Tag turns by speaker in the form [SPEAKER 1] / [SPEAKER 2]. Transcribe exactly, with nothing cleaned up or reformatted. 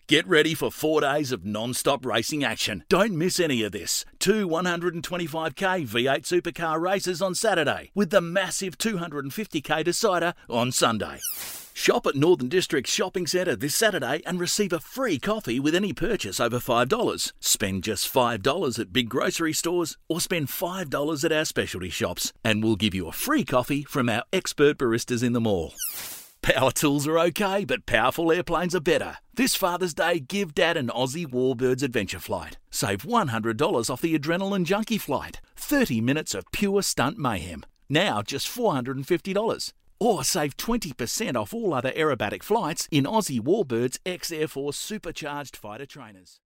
[SPEAKER 1] Get ready for four days of non-stop racing action. Don't miss any of this. Two one twenty-five k V eight supercar races on Saturday, with the massive two hundred fifty k decider on Sunday. Shop at Northern District Shopping Centre this Saturday and receive a free coffee with any purchase over five dollars. Spend just five dollars at big grocery stores or spend five dollars at our specialty shops and we'll give you a free coffee from our expert baristas in the mall. Power tools are okay, but powerful airplanes are better. This Father's Day, give Dad an Aussie Warbirds adventure flight. Save one hundred dollars off the Adrenaline Junkie flight. thirty minutes of pure stunt mayhem. Now just four hundred fifty dollars. Or save twenty percent off all other aerobatic flights in Aussie Warbirds ex-Air Force supercharged fighter trainers.